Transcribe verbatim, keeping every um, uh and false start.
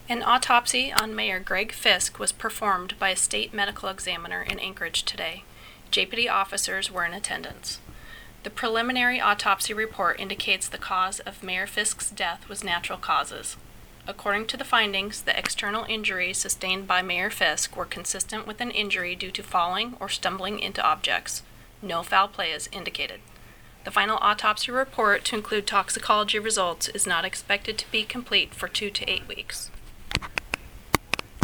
An autopsy on Mayor Greg Fisk was performed by a state medical examiner in Anchorage today. J P D officers were in attendance. The preliminary autopsy report indicates the cause of Mayor Fisk's death was natural causes. According to the findings, the external injuries sustained by Mayor Fisk were consistent with an injury due to falling or stumbling into objects. No foul play is indicated. The final autopsy report, to include toxicology results, is not expected to be complete for two to eight weeks.